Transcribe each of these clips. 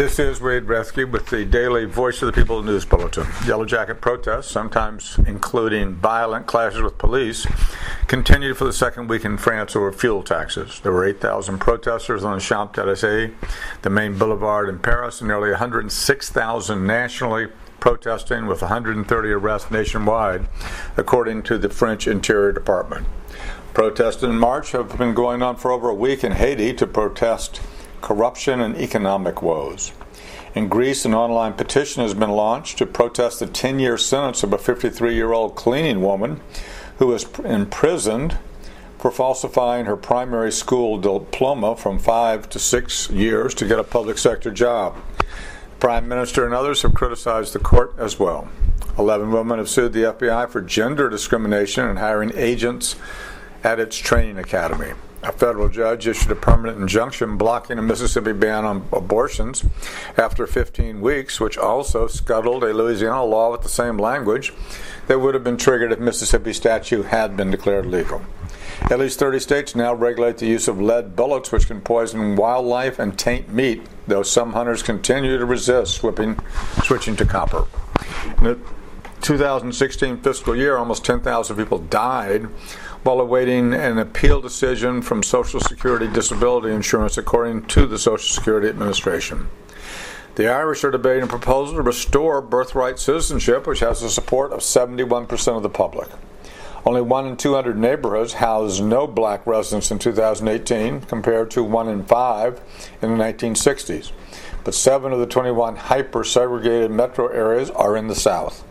This is Wade Rescue with the daily Voice of the People News Bulletin. Yellow Jacket protests, sometimes including violent clashes with police, continued for the second week in France over fuel taxes. There were 8,000 protesters on the Champs-Élysées, the main boulevard in Paris, and nearly 106,000 nationally protesting, with 130 arrests nationwide, according to the French Interior Department. Protests in March have been going on for over a week in Haiti to protest corruption and economic woes. In Greece, an online petition has been launched to protest the 10-year sentence of a 53-year-old cleaning woman who was imprisoned for falsifying her primary school diploma from 5 to 6 years to get a public sector job. The Prime Minister and others have criticized the court as well. 11 women have sued the FBI for gender discrimination and hiring agents at its training academy. A federal judge issued a permanent injunction blocking a Mississippi ban on abortions after 15 weeks, which also scuttled a Louisiana law with the same language that would have been triggered if Mississippi statute had been declared legal. At least 30 states now regulate the use of lead bullets, which can poison wildlife and taint meat, though some hunters continue to resist switching to copper. In the 2016 fiscal year, almost 10,000 people died while awaiting an appeal decision from Social Security Disability Insurance, according to the Social Security Administration. The Irish are debating a proposal to restore birthright citizenship, which has the support of 71% of the public. Only 1 in 200 neighborhoods housed no black residents in 2018, compared to 1 in 5 in the 1960s. But 7 of the 21 hyper-segregated metro areas are in the South.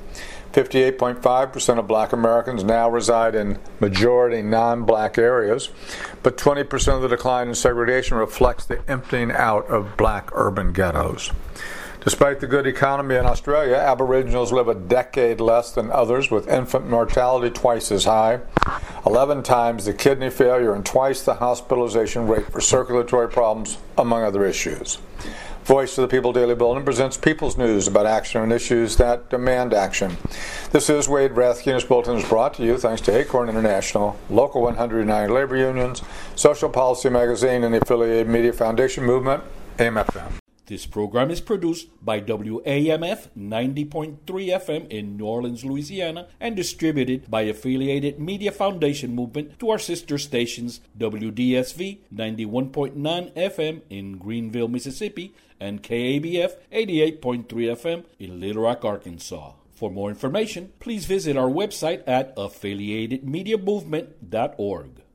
58.5% of black Americans now reside in majority non-black areas, but 20% of the decline in segregation reflects the emptying out of black urban ghettos. Despite the good economy in Australia, Aboriginals live a decade less than others, with infant mortality twice as high, 11 times the kidney failure, and twice the hospitalization rate for circulatory problems, among other issues. Voice of the People Daily Bulletin presents People's News about action on issues that demand action. This is Wade Rathke, and this bulletin is brought to you thanks to Acorn International, Local 109 Labor Unions, Social Policy Magazine, and the affiliated Media Foundation Movement, AM/FM. This program is produced by WAMF 90.3 FM in New Orleans, Louisiana, and distributed by affiliated Media Foundation Movement to our sister stations WDSV 91.9 FM in Greenville, Mississippi, and KABF 88.3 FM in Little Rock, Arkansas. For more information, please visit our website at affiliatedmediamovement.org.